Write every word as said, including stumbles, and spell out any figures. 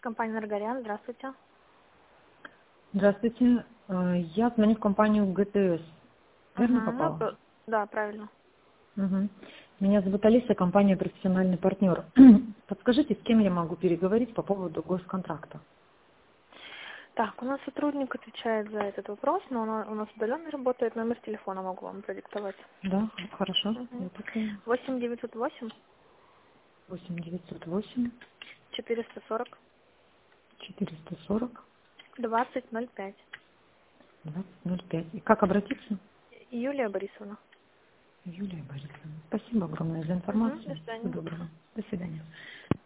Компания «Энергориан», здравствуйте. Здравствуйте. Э, Я звоню в компанию ГТС. Верно Угу, ну, попала? про- да, правильно. Мгм. Меня зовут Алиса, компания «Профессиональный партнер». Подскажите, с кем я могу переговорить по поводу госконтракта? Так, у нас сотрудник отвечает за этот вопрос, но он у нас удаленно работает. Номер телефона могу вам продиктовать. Да, хорошо. Угу. Я такая. восемь девятьсот восемь восемь девятьсот восемь четыреста сорок четыреста сорок двадцать ноль пять. двадцать ноль пять. И как обратиться? Юлия Борисовна. Юлия Борисовна. Спасибо огромное за Угу, до информацию. Всего свидания. доброго. До свидания.